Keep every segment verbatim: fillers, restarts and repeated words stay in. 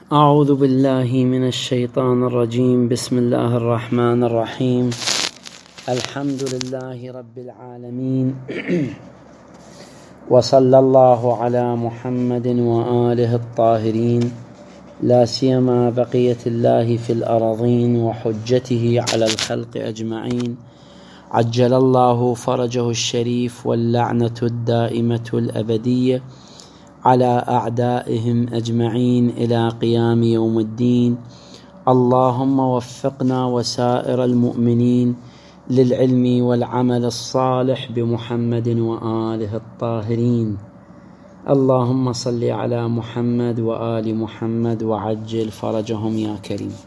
أعوذ بالله من الشيطان الرجيم. بسم الله الرحمن الرحيم. الحمد لله رب العالمين وصلى الله على محمد وآله الطاهرين، لا سيما بقية الله في الأراضين وحجته على الخلق أجمعين، عجل الله فرجه الشريف، واللعنة الدائمة الأبدية على أعدائهم أجمعين إلى قيام يوم الدين. اللهم وفقنا وسائر المؤمنين للعلم والعمل الصالح بمحمد وآله الطاهرين. اللهم صل على محمد وآل محمد وعجل فرجهم يا كريم.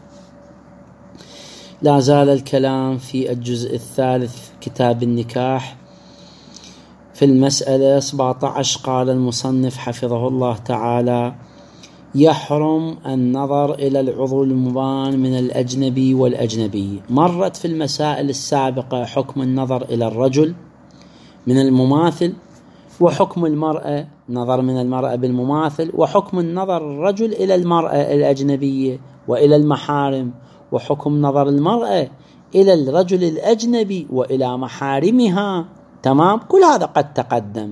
لا زال الكلام في الجزء الثالث كتاب النكاح في المسألة سبعة عشر. قال المصنف حفظه الله تعالى: يحرم النظر إلى العضو المبان من الأجنبي والأجنبي. مرت في المسائل السابقة حكم النظر إلى الرجل من المماثل، وحكم المرأة نظر من المرأة بالمماثل، وحكم النظر الرجل إلى المرأة الأجنبية وإلى المحارم، وحكم نظر المرأة إلى الرجل الأجنبي وإلى محارمها. تمام، كل هذا قد تقدم.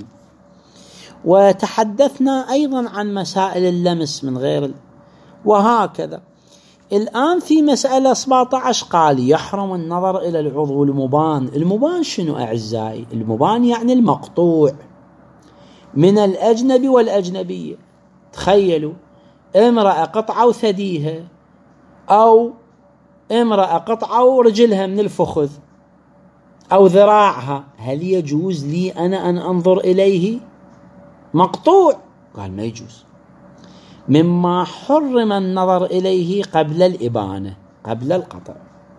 وتحدثنا أيضا عن مسائل اللمس من غير، وهكذا. الآن في مسألة سبعة عشر قال يحرم النظر إلى العضو المبان. المبان شنو أعزائي؟ المبان يعني المقطوع من الأجنبي والأجنبية. تخيلوا امرأة قطعوا ثديها، أو امرأة قطعوا رجلها من الفخذ أو ذراعها، هل يجوز لي أنا أن أنظر إليه؟ مقطوع. قال ما يجوز، مما حرم النظر إليه قبل الإبانة، قبل القطع.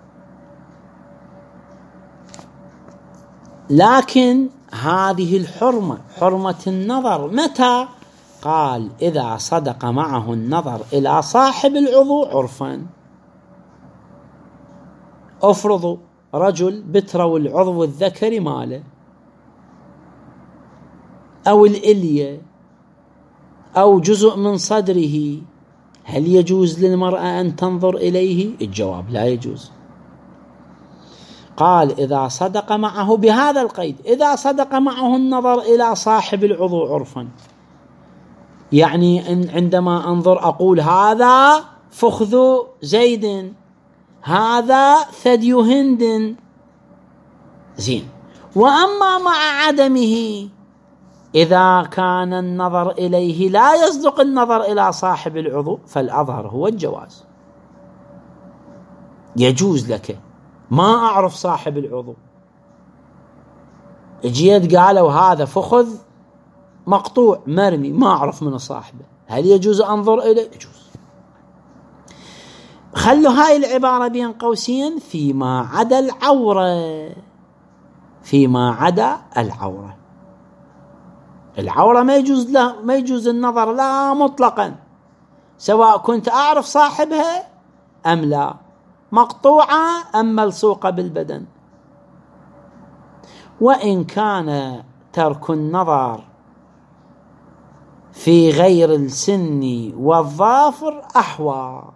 لكن هذه الحرمة، حرمة النظر، متى؟ قال إذا صدق معه النظر إلى صاحب العضو عرفا. أفرضوا رجل بتروا العضو الذكري ماله، أو الإلية، أو جزء من صدره، هل يجوز للمرأة أن تنظر إليه؟ الجواب لا يجوز. قال إذا صدق معه، بهذا القيد، إذا صدق معه النظر إلى صاحب العضو عرفا، يعني إن عندما أنظر أقول هذا فخذ زيد، هذا ثدي هند، زين. وأما مع عدمه، إذا كان النظر إليه لا يصدق النظر إلى صاحب العضو، فالأظهر هو الجواز. يجوز لك، ما أعرف صاحب العضو، جيت قالوا هذا فخذ مقطوع مرمي، ما أعرف من صاحبه، هل يجوز أنظر إليه؟ يجوز. خلوا هاي العبارة بين قوسين: فيما عدا العورة، فيما عدا العورة. العورة ما يجوز لا ما يجوز النظر لا مطلقا، سواء كنت أعرف صاحبها أم لا، مقطوعة أم ملصوقة بالبدن. وإن كان ترك النظر في غير السن والظافر أحوط،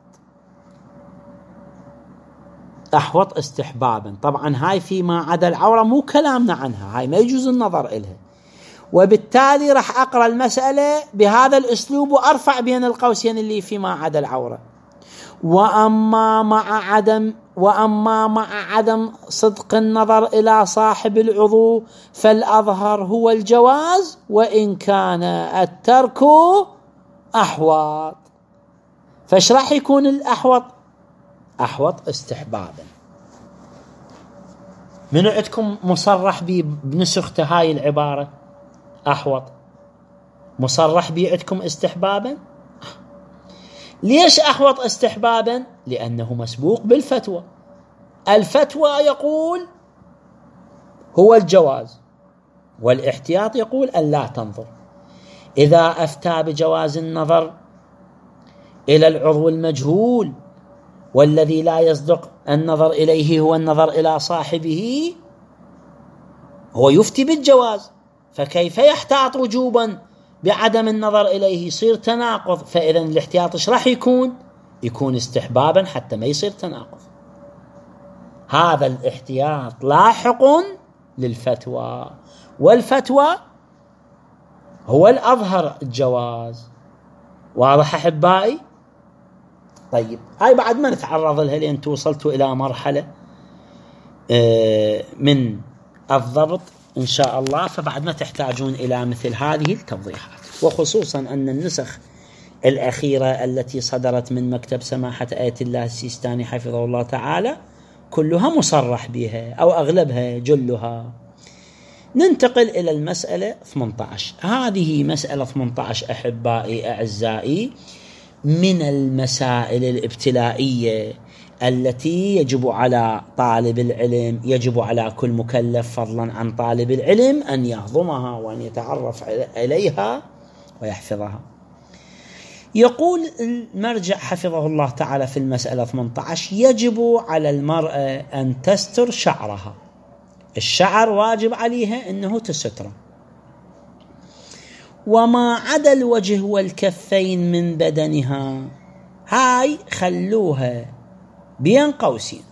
أحوط استحبابا. طبعا هاي فيما عدا العورة مو كلامنا عنها، هاي ما يجوز النظر إلها، وبالتالي راح أقرأ المسألة بهذا الأسلوب وأرفع بين القوسين اللي فيما عدا العورة. وأما مع عدم وأما مع عدم صدق النظر إلى صاحب العضو فالأظهر هو الجواز، وإن كان الترك أحوط. فايش راح يكون الأحوط؟ أحوط استحبابا. من عندكم مصرح بنسخته هاي العبارة أحوط؟ مصرح بي عندكم استحبابا؟ ليش أحوط استحبابا؟ لأنه مسبوق بالفتوى. الفتوى يقول هو الجواز، والاحتياط يقول أن لا تنظر. إذا أفتى بجواز النظر إلى العضو المجهول، والذي لا يصدق النظر إليه هو النظر إلى صاحبه، هو يفتي بالجواز، فكيف يحتاط وجوبا بعدم النظر إليه يصير تناقض، فإذا الاحتياط إيش راح يكون؟ يكون استحبابا حتى ما يصير تناقض. هذا الاحتياط لاحق للفتوى، والفتوى هو الأظهر الجواز. واضح أحبائي؟ طيب هاي بعد ما نتعرض لها لأن توصلتوا إلى مرحلة من الضبط إن شاء الله، فبعد ما تحتاجون إلى مثل هذه التوضيحات، وخصوصا أن النسخ الأخيرة التي صدرت من مكتب سماحة آية الله السيستاني حفظه الله تعالى كلها مصرح بها أو أغلبها جلها. ننتقل إلى المسألة ثمانية عشر. هذه مسألة ثمانية عشر أحبائي أعزائي من المسائل الابتلائية التي يجب على طالب العلم، يجب على كل مكلف فضلا عن طالب العلم أن يهضمها وأن يتعرف إليها ويحفظها. يقول المرجع حفظه الله تعالى في المسألة ثمانية عشر: يجب على المرأة أن تستر شعرها. الشعر واجب عليها أنه تستره، وما عدا الوجه والكفين من بدنها. هاي خلوها بين قوسين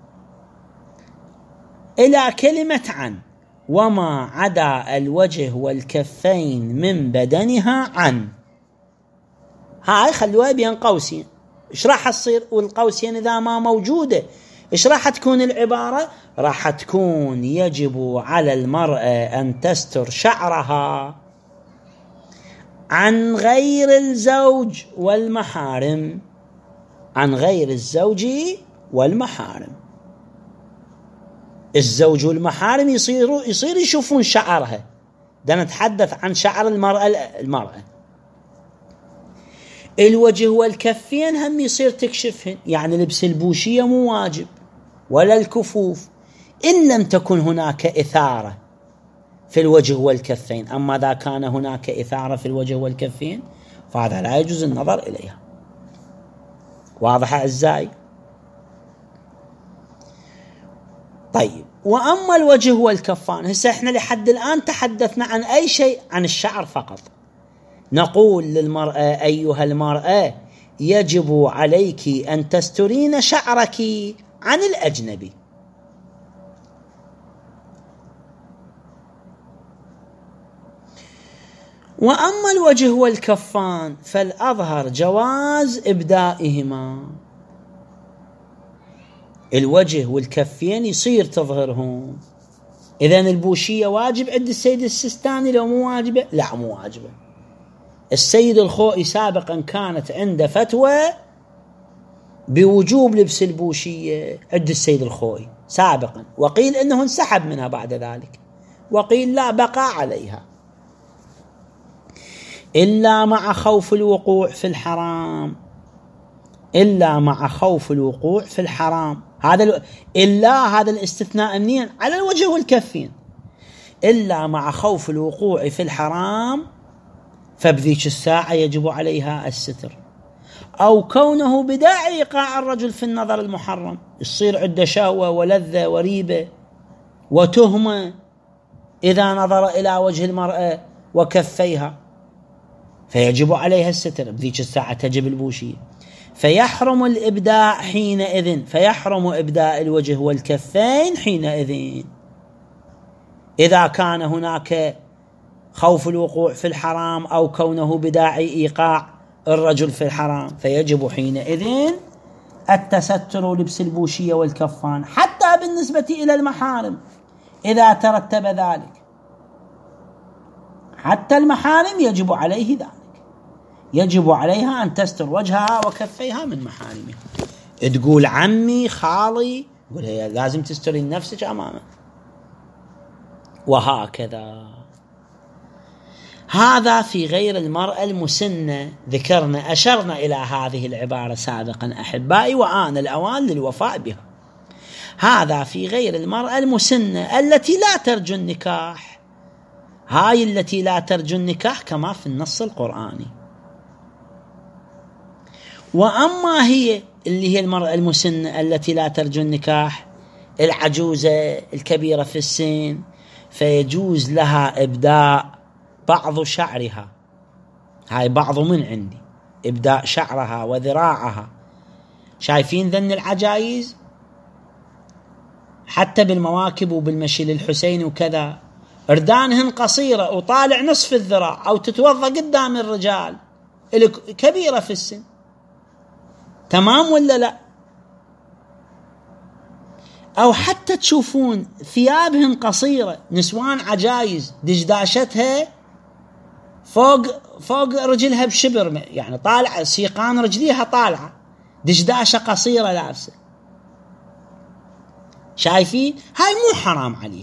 إلى كلمة عن، وما عدا الوجه والكفين من بدنها عن. هاي خلوها بين قوسين. إيش راح تصير؟ والقوسين إذا ما موجودة إيش راح تكون العبارة؟ راح تكون يجب على المرأة أن تستر شعرها عن غير الزوج والمحارم. عن غير الزوج والمحارم. الزوج والمحارم يصيروا يصير يشوفون شعرها. ده نتحدث عن شعر المرأة. المرأة الوجه والكفين هم يصير تكشفهن، يعني لبس البوشية مو واجب ولا الكفوف إن لم تكن هناك إثارة في الوجه والكفين. أما إذا كان هناك إثارة في الوجه والكفين فهذا لا يجوز النظر إليها. واضح أعزائي؟ طيب، وأما الوجه والكفان، هسه إحنا لحد الآن تحدثنا عن أي شيء؟ عن الشعر فقط. نقول للمرأة: أيها المرأة، يجب عليك أن تسترين شعرك عن الأجنبي. وأما الوجه والكفان فالأظهر جواز إبدائهما. الوجه والكفين يصير تظهرهم. إذن البوشية واجب عند السيد السيستاني لو مو واجبة؟ لا مو واجبة. السيد الخوئي سابقا كانت عنده فتوى بوجوب لبس البوشية عند السيد الخوئي سابقا، وقيل إنه انسحب منها بعد ذلك، وقيل لا بقى عليها إلا مع خوف الوقوع في الحرام. إلا مع خوف الوقوع في الحرام. هذا ال... إلا هذا الاستثناء منين؟ على الوجه والكفين. إلا مع خوف الوقوع في الحرام فبذيك الساعة يجب عليها الستر، أو كونه بداعي إيقاع الرجل في النظر المحرم، يصير عنده شهوة ولذة وريبة وتهمة إذا نظر إلى وجه المرأة وكفيها، فيجب عليها الستر. بذيك الساعة تجب البوشية. فيحرم الإبداع حينئذ، فيحرم إبداء الوجه والكفين حينئذ إذا كان هناك خوف الوقوع في الحرام أو كونه بداعي إيقاع الرجل في الحرام، فيجب حينئذ التستر لبس البوشية والكفان حتى بالنسبة إلى المحارم إذا ترتب ذلك. حتى المحارم يجب عليه ذلك، يجب عليها أن تستر وجهها وكفيها من محارمها. تقول عمي خالي، يقول هي لازم تسترين نفسك أمامه، وهكذا. هذا في غير المرأة المسنة. ذكرنا أشرنا إلى هذه العبارة سابقا أحبائي، وآن الأوان للوفاء بها. هذا في غير المرأة المسنة التي لا ترجو النكاح. هاي التي لا ترجو النكاح كما في النص القرآني. وأما هي اللي هي المرأة المسنة التي لا ترجو النكاح، العجوزة الكبيرة في السن، فيجوز لها إبداء بعض شعرها هاي بعض من عندي. إبداء شعرها وذراعها. شايفين ذن العجايز حتى بالمواكب وبالمشي للحسين وكذا، اردانهن قصيرة وطالع نصف الذراع، أو تتوضى قدام الرجال كبيرة في السن. تمام ولا لا؟ أو حتى تشوفون ثيابهن قصيرة، نسوان عجايز دشداشتها فوق فوق رجلها بشبر، يعني طالعة سيقان رجليها طالعة، دشداشة قصيرة لابسة. شايفين؟ هاي مو حرام عليه.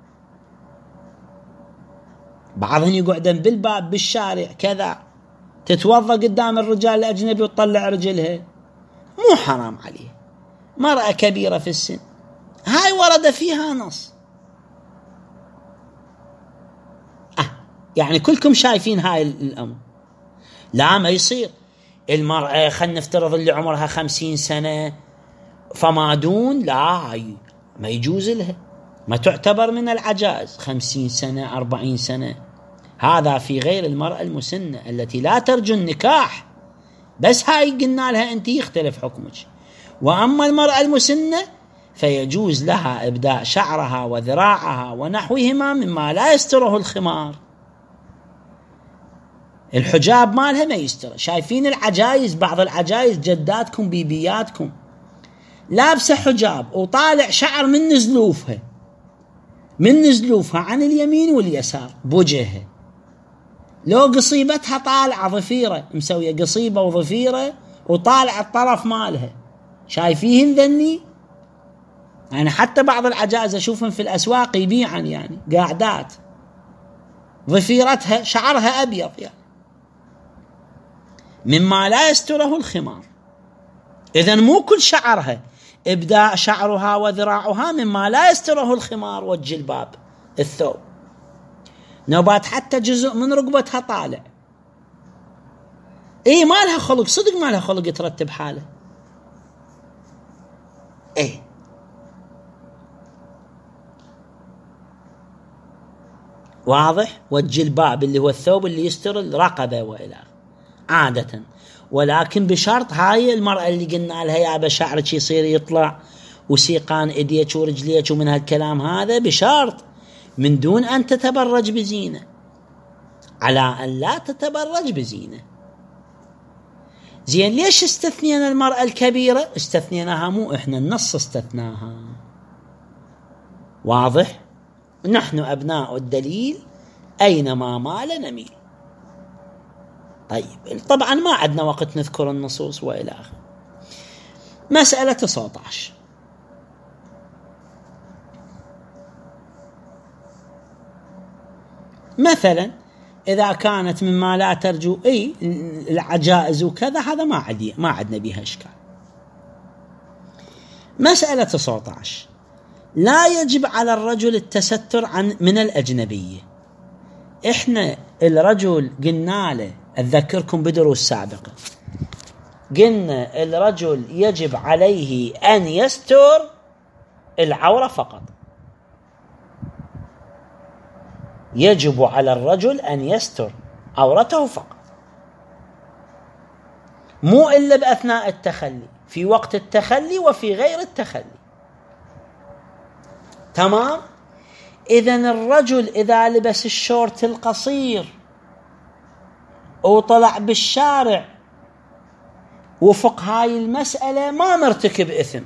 بعضهم يقعدن بالباب بالشارع كذا، تتوضى قدام الرجال الأجنبي وتطلع رجلها، مو حرام عليه. مرأة كبيرة في السن، هاي ورد فيها نص. أه يعني كلكم شايفين هاي الأمر. لا ما يصير المرأة خلنا نفترض اللي عمرها خمسين سنة فما دون، لا هاي ما يجوز لها، ما تعتبر من العجائز. خمسين سنة أربعين سنة هذا في غير المرأة المسنة التي لا ترجو النكاح، بس هاي قلنا لها أنت يختلف حكمك. وأما المرأة المسنة فيجوز لها إبداء شعرها وذراعها ونحوهما مما لا يستره الخمار. الحجاب مالها ما يستر. شايفين العجائز، بعض العجائز جداتكم بيبياتكم لابسة حجاب وطالع شعر من نزلوفها من نزلوفها عن اليمين واليسار بوجهها، لو قصيبتها طالعة ضفيرة، مسوية قصيبة وضفيرة وطالع الطرف مالها. شايفين ذني؟ يعني حتى بعض العجائز أشوفهم في الأسواق يبيعن، يعني قاعدات ضفيرتها شعرها أبيض، يعني مما لا يستره الخمار. إذن مو كل شعرها، إبداء شعرها وذراعها مما لا يستره الخمار والجلباب الثوب. نوبات حتى جزء من رقبتها طالع. إيه ما لها خلق، صدق ما لها خلق ترتب حاله. إيه واضح. والجلباب اللي هو الثوب اللي يستر الرقبة وإلى عادة، ولكن بشرط هاي المرأة اللي قلنا لها يا بشعرك يصير يطلع وسيقان إيديك ورجليك ومن هالكلام هذا، بشرط من دون أن تتبرج بزينة، على أن لا تتبرج بزينة. زين ليش استثنينا المرأة الكبيرة؟ استثنيناها مو إحنا، النص استثناها. واضح. نحن أبناء الدليل أينما مال نميل. طيب طبعا ما عندنا وقت نذكر النصوص وإلى آخره. مسألة تسعة عشر. مثلا إذا كانت مما لا ترجو أي العجائز وكذا، هذا ما عدي ما عندنا بها إشكال. مسألة تسعة عشر. لا يجب على الرجل التستر عن من الأجنبية. إحنا الرجل قلنا له، أذكركم بدروس سابقة، قلنا الرجل يجب عليه أن يستر العورة فقط. يجب على الرجل أن يستر عورته فقط، مو إلا بأثناء التخلي، في وقت التخلي وفي غير التخلي. تمام. إذن الرجل إذا لبس الشورت القصير وطلع بالشارع وفق هاي المسألة ما مرتكب إثم،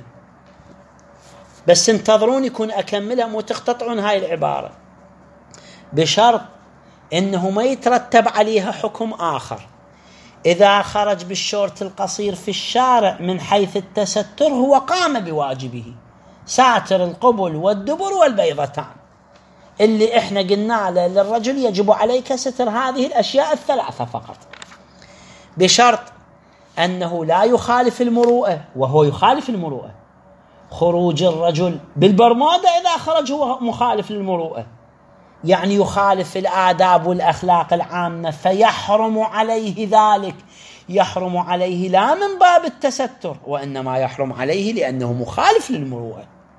بس انتظرون يكون أكملها مو تقتطعون هاي العبارة، بشرط إنه ما يترتب عليها حكم آخر. إذا خرج بالشورت القصير في الشارع من حيث التستر هو قام بواجبه، ساتر القبل والدبر والبيضتان، اللي إحنا قلنا له للرجل يجب عليك ستر هذه الأشياء الثلاثة فقط، بشرط أنه لا يخالف المروءة، وهو يخالف المروءة. خروج الرجل بالبرمودا إذا خرج هو مخالف للمروءة، يعني يخالف الآداب والأخلاق العامة، فيحرم عليه ذلك. يحرم عليه لا من باب التستر، وإنما يحرم عليه لأنه مخالف للمروءة.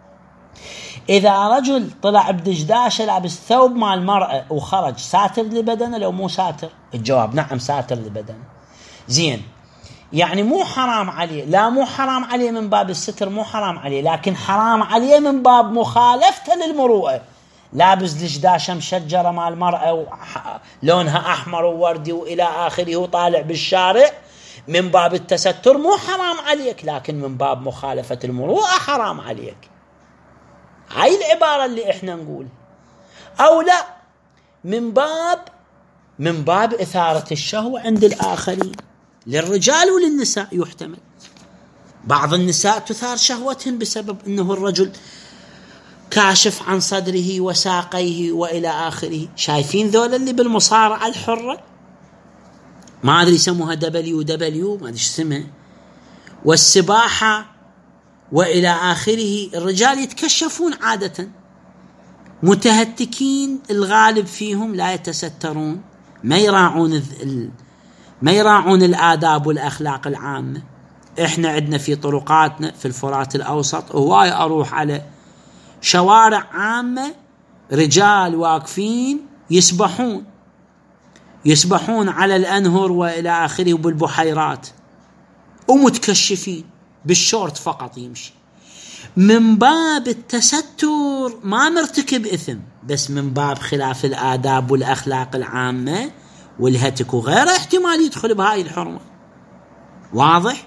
إذا رجل طلع بدشداشة لابس ثوب مع المرأة وخرج، ساتر لبدنه لو مو ساتر؟ الجواب نعم ساتر لبدنه. زين، يعني مو حرام عليه، لا مو حرام عليه من باب الستر، مو حرام عليه، لكن حرام عليه من باب مخالفته للمروءة. لابس دشداشة مشجرة مع المرأة لونها أحمر ووردي وإلى آخره وطالع بالشارع، من باب التستر مو حرام عليك، لكن من باب مخالفة المروءة حرام عليك. هاي العبارة اللي احنا نقول. أو لا، من باب من باب إثارة الشهوة عند الآخرين، للرجال وللنساء يحتمل. بعض النساء تثار شهوتهم بسبب أنه الرجل كاشف عن صدره وساقيه وإلى آخره. شايفين ذول اللي بالمصارعة الحرة، ما أدري يسموها دبليو دبليو، ما أدري اسمها، والسباحة وإلى آخره، الرجال يتكشفون عادة متهتكين، الغالب فيهم لا يتسترون، ما يراعون ما يراعون الآداب والأخلاق العامة. إحنا عندنا في طرقاتنا في الفرات الأوسط هواي أروح على شوارع عامة رجال واقفين يسبحون يسبحون على الأنهر وإلى آخره وبالبحيرات، ومتكشفين بالشورت فقط يمشي، من باب التستر، ما مرتكب إثم، بس من باب خلاف الآداب والأخلاق العامة والهتك وغيره، احتمال يدخل بهاي الحرمة. واضح؟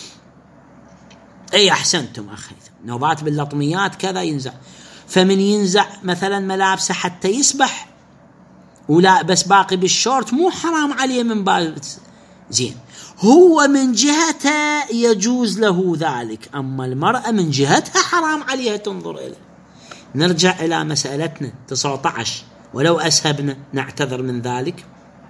اي احسنتم اخ هيثم، نوبات باللطميات كذا ينزع، فمن ينزع مثلا ملابسه حتى يسبح ولا بس باقي بالشورت مو حرام عليه من باب زين، هو من جهته يجوز له ذلك، اما المرأة من جهتها حرام عليها تنظر اليه. نرجع الى مسألتنا تسعة عشر، ولو اسهبنا نعتذر من ذلك.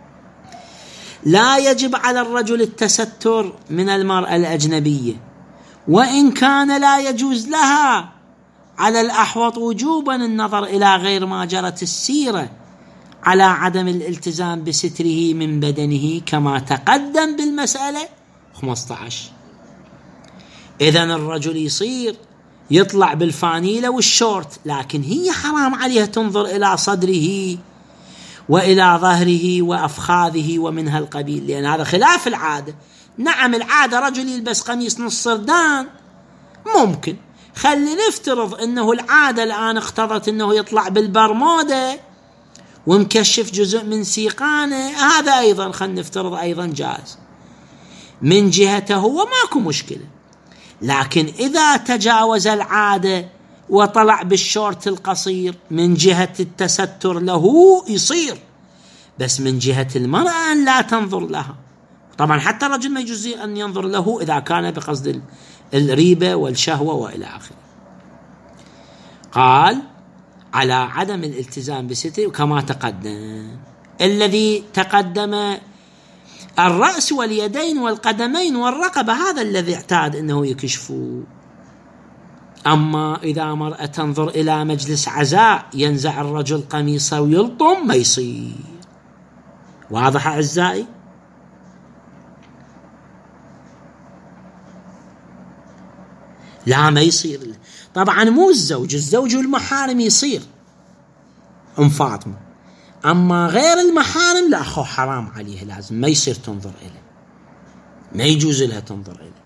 لا يجب على الرجل التستر من المرأة الأجنبية، وإن كان لا يجوز لها على الأحوط وجوبا النظر إلى غير ما جرت السيرة على عدم الالتزام بستره من بدنه كما تقدم بالمسألة خمسة عشر. إذن الرجل يصير يطلع بالفانيلة والشورت، لكن هي حرام عليها تنظر إلى صدره وإلى ظهره وأفخاذه ومن هالقبيل، لأن هذا خلاف العادة. نعم العادة رجل يلبس قميص نص سردان ممكن، خلي نفترض أنه العادة الآن اقتضت أنه يطلع بالبرمودة ومكشف جزء من سيقانه، هذا أيضا خلي نفترض أيضا جائز من جهته، هو ماكو مشكلة. لكن إذا تجاوز العادة وطلع بالشورت القصير من جهة التستر له يصير، بس من جهة المرأة أن لا تنظر لها. طبعا حتى الرجل ما يجوز أن ينظر له إذا كان بقصد الريبة والشهوة وإلى آخره. قال على عدم الالتزام بستره كما تقدم. الذي تقدم الرأس واليدين والقدمين والرقبة، هذا الذي اعتاد أنه يكشفه. أما إذا مرأة تنظر إلى مجلس عزاء ينزع الرجل قميصه ويلطم، ما يصير. واضح أعزائي؟ لا ما يصير. طبعا مو الزوج، الزوج والمحارم يصير أم فاطمة، أما غير المحارم لا، أخو حرام عليه، لازم ما يصير تنظر إليه، ما يجوز لها تنظر إليه.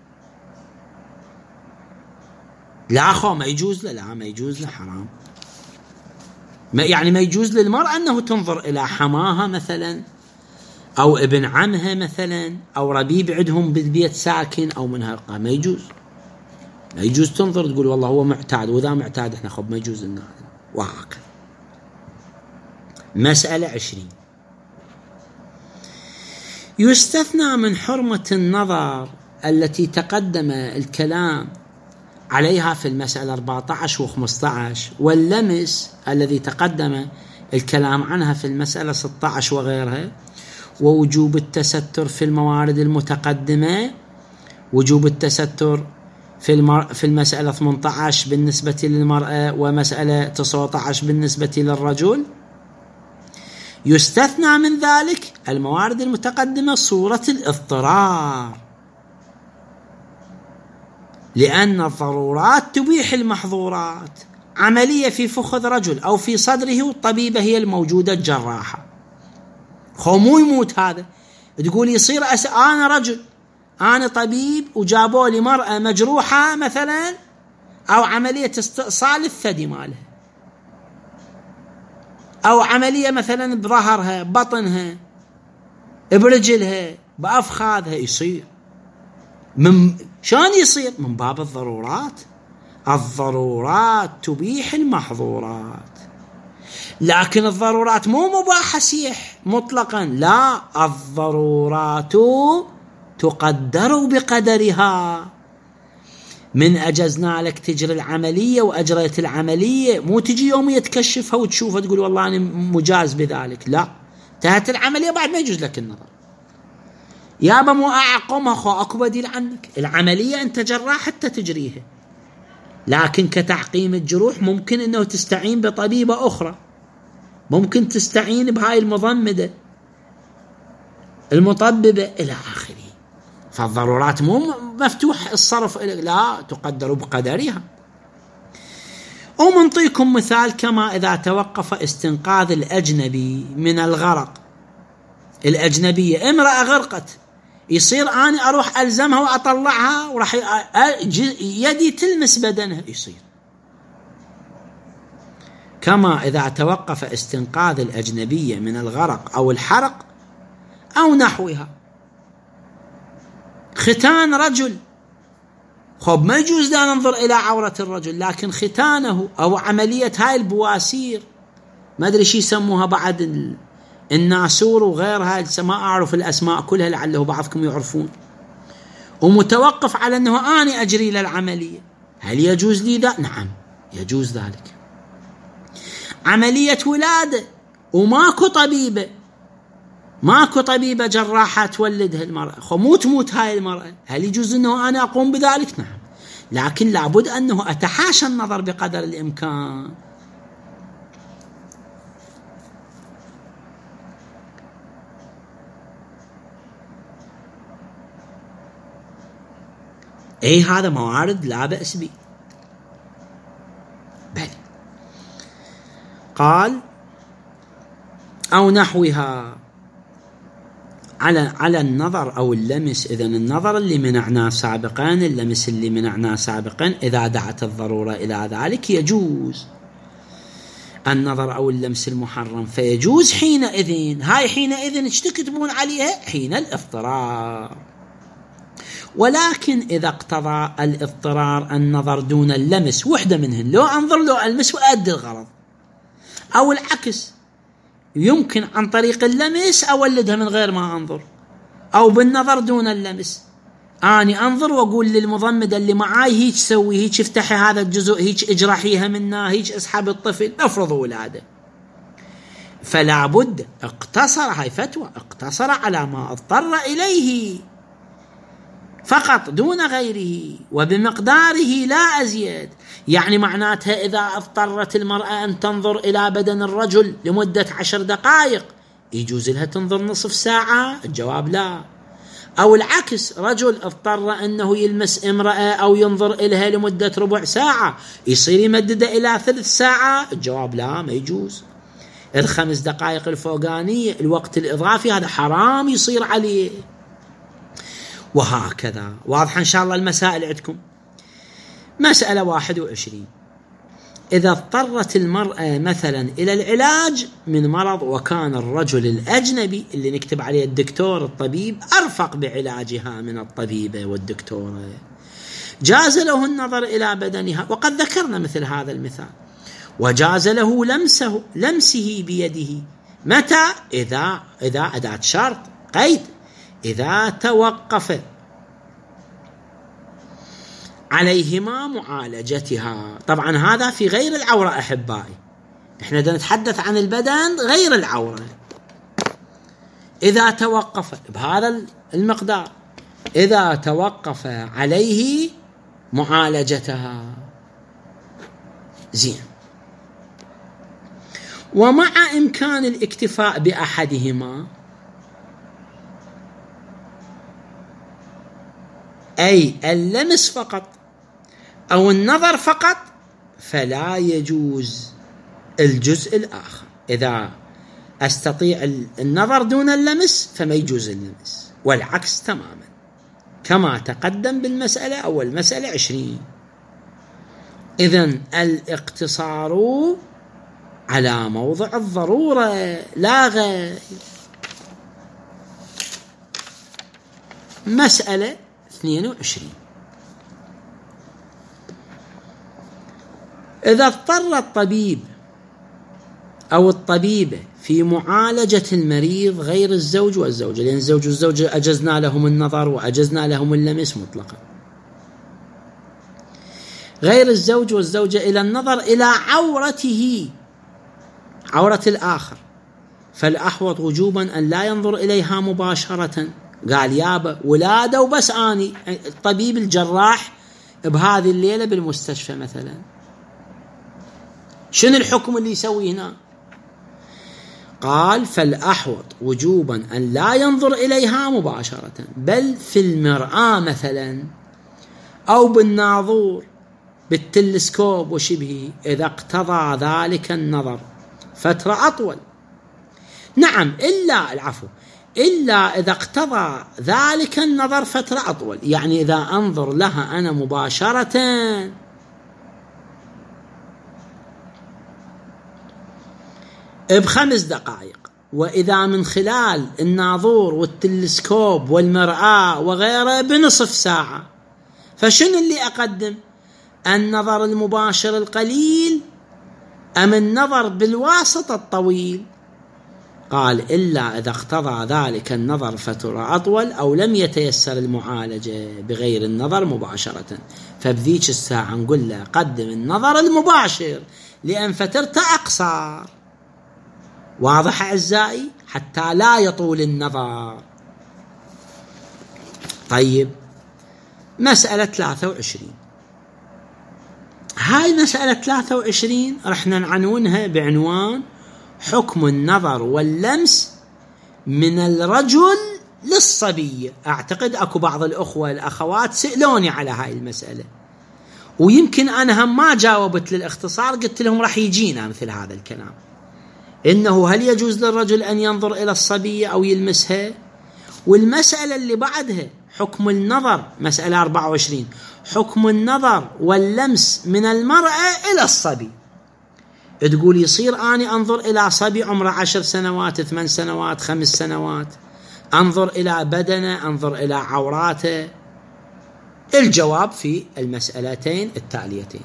لا أخو ما يجوز له، لا ما يجوز له، حرام. ما يعني ما يجوز للمرأة أنه تنظر إلى حماها مثلا أو ابن عمها مثلا أو ربيب عندهم بالبيت ساكن أو من هالقا، ما يجوز، ما يجوز تنظر تقول والله هو معتاد وذا معتاد احنا خب ما يجوز لنا، وهكذا. مسألة عشرين، يستثنى من حرمة النظر التي تقدم الكلام عليها في المسألة أربعة عشر وخمسة عشر، واللمس الذي تقدم الكلام عنها في المسألة ستة عشر وغيرها، ووجوب التستر في الموارد المتقدمة، وجوب التستر في المر... في المسألة ثمانية عشر بالنسبة للمرأة ومسألة تسعة عشر بالنسبة للرجل. يستثنى من ذلك الموارد المتقدمة صورة الاضطرار، لأن الضرورات تبيح المحظورات، عملية في فخذ رجل أو في صدره والطبيبة هي الموجودة الجراحة، خو مو يموت هذا، تقول يصير أس... أنا رجل أنا طبيب وجابوا لي مرأة مجروحة مثلا أو عملية استئصال الثدي مالها أو عملية مثلا بظهرها ببطنها برجلها بأفخاذها، يصير من شان يصير من باب الضرورات، الضرورات تبيح المحظورات، لكن الضرورات مو مباحة سيح مطلقا، لا، الضرورات تقدر بقدرها. من أجزنا لك تجري العملية وأجريت العملية، مو تجي يوم يتكشفها وتشوفها تقول والله أنا مجاز بذلك، لا، انتهت العملية بعد ما يجوز لك النظر. يابا مو أعقمها خو أكو بديل عنك، العملية أنت جراح حتى تجريها، لكن كتعقيم الجروح ممكن أنه تستعين بطبيبة أخرى، ممكن تستعين بهاي المضمدة المطببة إلى آخره. فالضرورات مو مفتوح الصرف، لا، تقدر بقدرها. ومنطيكم مثال كما إذا توقف استنقاذ الأجنبي من الغرق، الأجنبية امرأة غرقت، يصير أنا أروح ألزمها وأطلعها وراح يدي تلمس بدنها، يصير. كما إذا توقف استنقاذ الأجنبية من الغرق أو الحرق أو نحوها. ختان رجل، خب ما يجوز لا ننظر إلى عورة الرجل، لكن ختانه أو عملية هاي البواسير ما أدري شي يسموها بعد الناسور وغيرها، ما أعرف الأسماء كلها لعله بعضكم يعرفون، ومتوقف على أنه أنا أجري للعملية، هل يجوز لي ذا؟ نعم يجوز ذلك. عملية ولادة وماكو طبيبة، ماكو طبيبة جراحة تولدها المرأة، خو مو تموت هاي المرأة، هل يجوز أنه أنا أقوم بذلك؟ نعم، لكن لابد أنه أتحاشى النظر بقدر الإمكان. أي هذا موارد لا بأس به. بل قال أو نحوها على على النظر أو اللمس. إذن النظر اللي منعناه سابقا، اللمس اللي منعناه سابقا، إذا دعت الضرورة إلى ذلك يجوز النظر أو اللمس المحرم، فيجوز حينئذ. هاي حينئذ ايش تكتبون عليها؟ حين الاضطرار. ولكن إذا اقتضى الاضطرار النظر دون اللمس، وحدة منهن، لو أنظر لو ألمس وأدي الغرض، أو العكس، يمكن عن طريق اللمس أولدها من غير ما أنظر، أو بالنظر دون اللمس، أني أنظر وأقول للمضمدة اللي معاي هيك سوي، هيك افتحي هذا الجزء، هيك اجرحيها منا، هيك اسحب الطفل، افرض ولاده. فلا بد اقتصر، هاي فتوى، اقتصر على ما اضطر إليه فقط دون غيره وبمقداره لا أزيد. يعني معناتها إذا اضطرت المرأة أن تنظر إلى بدن الرجل لمدة عشر دقائق يجوز لها تنظر نصف ساعة؟ الجواب لا. أو العكس، رجل اضطر أنه يلمس امرأة أو ينظر إليها لمدة ربع ساعة يصير يمدد إلى ثلث ساعة؟ الجواب لا، ما يجوز. الخمس دقائق الفوقانية الوقت الإضافي هذا حرام يصير عليه. وهكذا. واضح إن شاء الله المسائل عندكم. مسألة واحد وعشرين، إذا اضطرت المرأة مثلا إلى العلاج من مرض وكان الرجل الأجنبي اللي نكتب عليه الدكتور الطبيب أرفق بعلاجها من الطبيبة والدكتورة، جاز له النظر إلى بدنها، وقد ذكرنا مثل هذا المثال، وجاز له لمسه لمسه بيده. متى؟ إذا إذا أداة شرط قيد، إذا توقف عليهما معالجتها. طبعا هذا في غير العورة أحبائي، إحنا نتحدث عن البدن غير العورة. إذا توقف بهذا المقدار، إذا توقف عليه معالجتها. زين. ومع إمكان الاكتفاء بأحدهما، أي اللمس فقط أو النظر فقط، فلا يجوز الجزء الآخر. إذا أستطيع النظر دون اللمس فما يجوز اللمس، والعكس تماما كما تقدم بالمسألة أو المسألة عشرين. إذن الاقتصار على موضع الضرورة لا غير. مسألة اثنين وعشرين: إذا اضطر الطبيب أو الطبيبة في معالجة المريض غير الزوج والزوجة، لأن الزوج والزوجة أجزنا لهم النظر وأجزنا لهم اللمس مطلقا، غير الزوج والزوجة إلى النظر إلى عورته، عورة الآخر، فالأحوط وجوبا أن لا ينظر إليها مباشرة. قال يابا ولادة وبس آني الطبيب الجراح بهذه الليلة بالمستشفى مثلا، شنو الحكم اللي يسوي هنا؟ قال فالأحوط وجوبا أن لا ينظر إليها مباشرة، بل في المرآة مثلا أو بالناظور بالتلسكوب وشبهه، إذا اقتضى ذلك النظر فترة أطول. نعم إلا العفو إلا إذا اقتضى ذلك النظر فترة أطول، يعني إذا أنظر لها أنا مباشرة بخمس دقائق، وإذا من خلال الناظور والتلسكوب والمرآة وغيره بنصف ساعة، فشنو اللي أقدم؟ النظر المباشر القليل أم النظر بالواسط الطويل؟ قال إلا إذا اقتضى ذلك النظر فترة أطول أو لم يتيسر المعالجة بغير النظر مباشرة، فبذيك الساعة نقول له قدم النظر المباشر لأن فترته أقصر. واضح أعزائي؟ حتى لا يطول النظر. طيب مسألة ثلاثة وعشرين، هاي مسألة ثلاثة وعشرين رحنا نعنونها بعنوان حكم النظر واللمس من الرجل للصبية. أعتقد أكو بعض الأخوة الأخوات سألوني على هاي المسألة، ويمكن أنا هم ما جاوبت للاختصار، قلت لهم راح يجينا مثل هذا الكلام، إنه هل يجوز للرجل أن ينظر إلى الصبية أو يلمسها؟ والمسألة اللي بعدها حكم النظر، مسألة أربعة وعشرين، حكم النظر واللمس من المرأة إلى الصبي. تقول يصير أني أنظر إلى صبي عمره عشر سنوات، ثمان سنوات، خمس سنوات، أنظر إلى بدنه، أنظر إلى عوراته؟ الجواب في المسألتين التاليتين.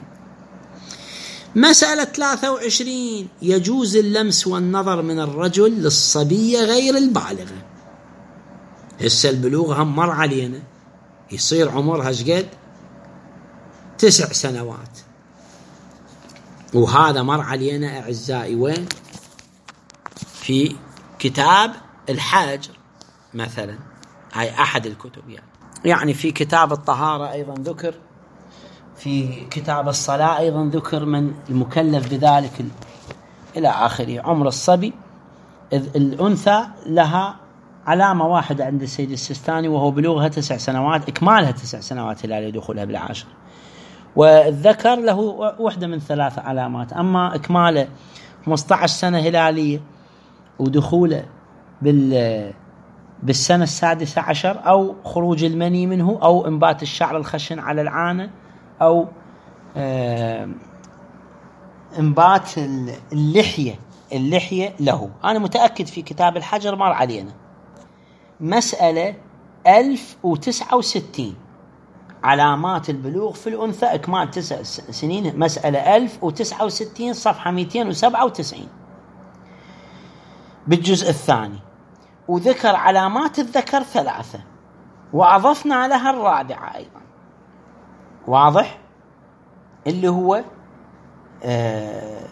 مسألة ثلاثة وعشرين: يجوز اللمس والنظر من الرجل للصبية غير البالغة. هسه البلوغ هم مر علينا، يصير عمرها شقد؟ تسع سنوات، وهذا مر علينا أعزائي وين؟ في كتاب الحاج مثلا، هاي أحد الكتب يعني. يعني في كتاب الطهارة أيضا ذكر، في كتاب الصلاة أيضا ذكر من المكلف بذلك إلى آخره. عمر الصبي إذ الأنثى لها علامة واحدة عند السيد السيستاني، وهو بلوغها تسع سنوات، إكمالها تسع سنوات هلالية دخولها بالعاشر، والذكر له واحدة من ثلاث علامات، أما إكماله خمسة عشر سنة هلالية ودخوله بال بالسنة السادسة عشر، أو خروج المني منه، أو انبات الشعر الخشن على العانة، أو انبات اللحية اللحية له. أنا متأكد في كتاب الحجر مر علينا. مسألة ألف وتسعة وستين، علامات البلوغ في الأنثى إكمال تسع سنين، مسألة ألف وتسعة وستين صفحة مئتين وسبعة وتسعين بالجزء الثاني، وذكر علامات الذكر ثلاثة، وأضفنا لها الرابعة أيضا. واضح؟ اللي هو آه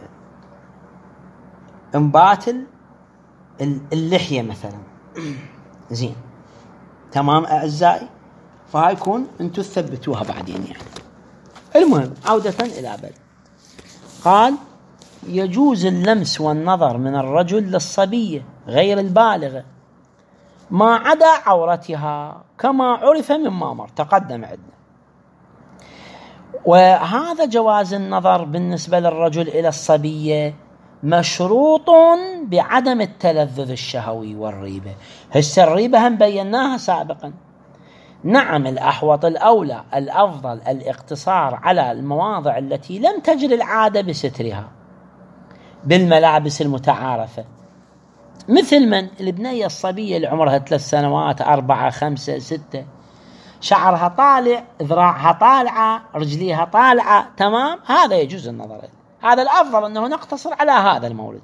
انبات اللحية مثلا. زين تمام أعزائي، فهاي يكون أنتوا تثبتوها بعدين يعني. المهم عودة إلى بل، قال يجوز اللمس والنظر من الرجل للصبية غير البالغة ما عدا عورتها، كما عرف مما مر تقدم عندنا. وهذا جواز النظر بالنسبة للرجل إلى الصبية مشروط بعدم التلذذ الشهوي والريبة. هسه الريبة هم بيناها سابقا. نعم الأحوط الأولى الأفضل الاقتصار على المواضع التي لم تجري العادة بسترها بالملابس المتعارفة، مثل من البنية الصبية اللي عمرها ثلاث سنوات أربعة خمسة ستة، شعرها طالع، ذراعها طالعة، رجليها طالعة، تمام، هذا يجوز النظر إليه. هذا الأفضل أنه نقتصر على هذا المورد.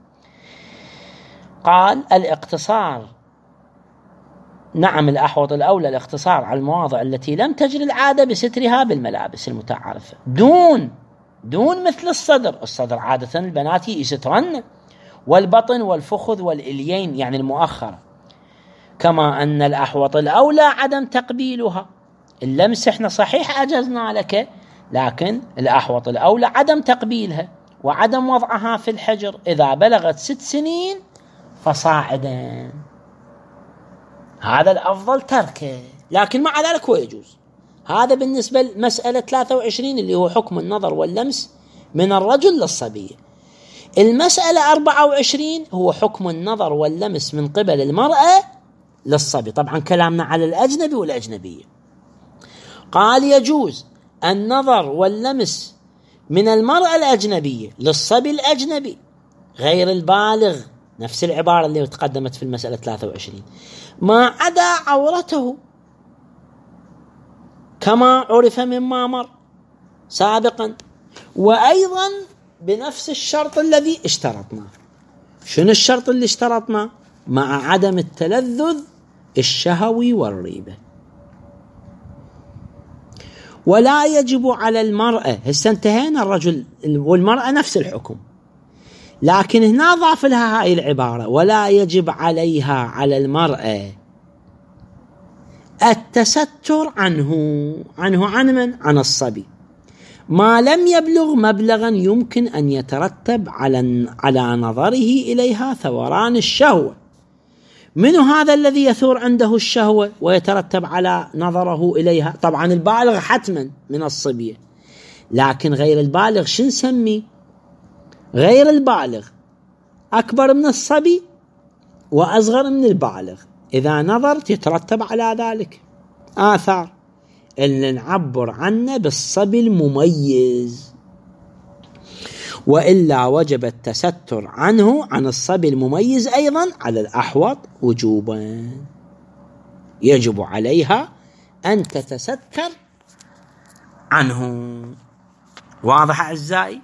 قال الاقتصار، نعم الأحوط الأولى الاقتصار على المواضع التي لم تجري العادة بسترها بالملابس المتعارفة، دون دون مثل الصدر. الصدر عادة البنات يسترن، والبطن والفخذ والإليين يعني المؤخرة. كما أن الأحوط الأولى عدم تقبيلها. اللمس احنا صحيح أجزنا لك، لكن الأحوط الأولى عدم تقبيلها وعدم وضعها في الحجر إذا بلغت ست سنين فصاعدا. هذا الأفضل تركه، لكن مع ذلك هو يجوز. هذا بالنسبة لمسألة ثلاثة وعشرين اللي هو حكم النظر واللمس من الرجل للصبية. المسألة أربعة وعشرين هو حكم النظر واللمس من قبل المرأة للصبي. طبعا كلامنا على الأجنبي والأجنبية. قال يجوز النظر واللمس من المرأة الأجنبية للصبي الأجنبي غير البالغ، نفس العبارة اللي تقدمت في المسألة ثلاثة وعشرين، ما عدا عورته، كما عرف مما مر سابقا، وأيضا بنفس الشرط الذي اشترطنا. شنو الشرط اللي اشترطنا؟ مع عدم التلذذ الشهوي والريبة. ولا يجب على المرأة، هسه انتهينا الرجل والمرأة نفس الحكم، لكن هنا ضاف لها هاي العبارة: ولا يجب عليها على المرأة التستر عنه عنه عن من؟ عن الصبي، ما لم يبلغ مبلغا يمكن أن يترتب على على نظره إليها ثوران الشهوة. من هذا الذي يثور عنده الشهوة ويترتب على نظره إليها؟ طبعا البالغ حتما من الصبية، لكن غير البالغ شو نسميه؟ غير البالغ أكبر من الصبي وأصغر من البالغ، إذا نظرت يترتب على ذلك آثار اللي نعبر عنه بالصبي المميز، وإلا وجب التستر عنه عن الصبي المميز أيضا على الأحوط وجوبا. يجب عليها أن تتستر عنه. واضح أعزائي؟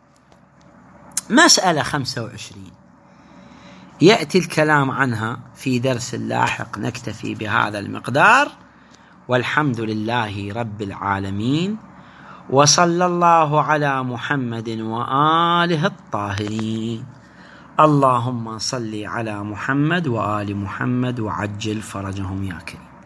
مسألة خمسة وعشرين يأتي الكلام عنها في درس لاحق. نكتفي بهذا المقدار، والحمد لله رب العالمين، وصلى الله على محمد وآله الطاهرين. اللهم صل على محمد وآل محمد وعجل فرجهم يا كريم.